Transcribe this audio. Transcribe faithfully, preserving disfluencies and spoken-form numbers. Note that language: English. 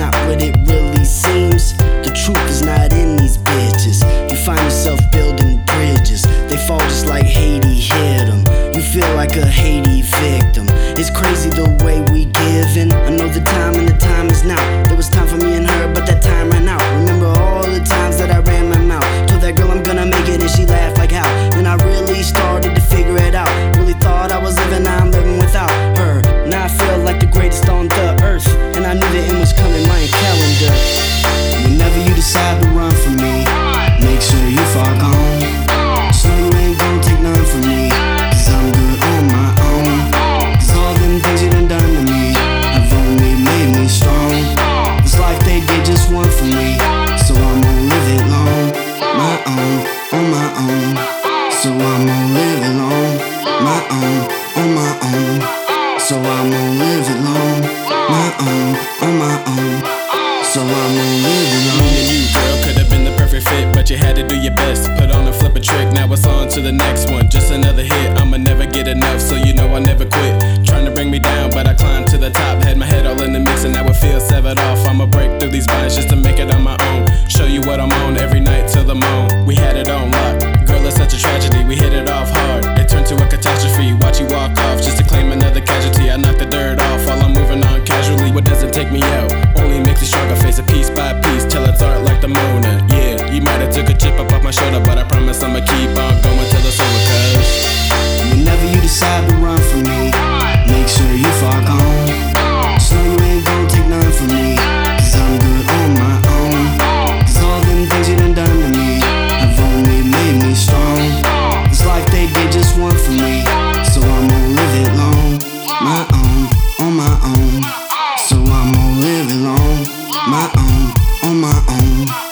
not what it really seems. The truth is not in these bitches. You find yourself building bridges, they fall just like Haiti hit them. You feel like a Haiti victim. It's crazy the way we giving. I know the time and the time is now. There was time for me and her, but that time ran out. Remember all the times that I ran my mouth, told that girl I'm gonna make it, and she laughed like how. Then I really started to figure it out. Really thought I was living, now I'm living without her. Now I feel like the greatest on the earth, and I knew the end was coming, my calendar. Whenever you decide to run from me, make sure you far gone. So you ain't gon' take none from me, cause I'm good on my own. Cause all them things you done done to me have only made me strong. This life they did just one for me, so I'm gonna live it long. My own, on my own. So I'm gonna live it long. My own, on my own. So I'm gonna live it long. My own, on my own. So I'm gonna live it long. Me and you, girl, could've been the perfect fit, but you had to do your best. Put on and flip a trick, now it's on to the next one. Just another hit, I'ma never get enough, so you know I never quit. Trying to bring me down, but I climbed to the top. Had my head all in the mix and now it feels severed off. I'ma break through these binds just to make it on my own. Show you what I'm on every night till the moan. We had it on lock, girl, it's such a tragedy. We hit it off hard, it turned to a catastrophe. Watch you walk off just to claim another casualty. I knock the dirt off while I'm moving on casually. What doesn't take me out only makes me stronger. Face it piece by piece till it's art like the Mona. Yeah, you might've took a chip up off my shoulder, but I promise I'ma keep on going till it's over. Cause whenever you decide to run from me, make sure you far gone. So you ain't gon' take none from me, cause I'm good on my own. Cause all them things you done done to me have only made me strong. This life they did just one for me, so I'm gonna live it long. My own, on my own. So I'm gonna live it long. My own, on my own.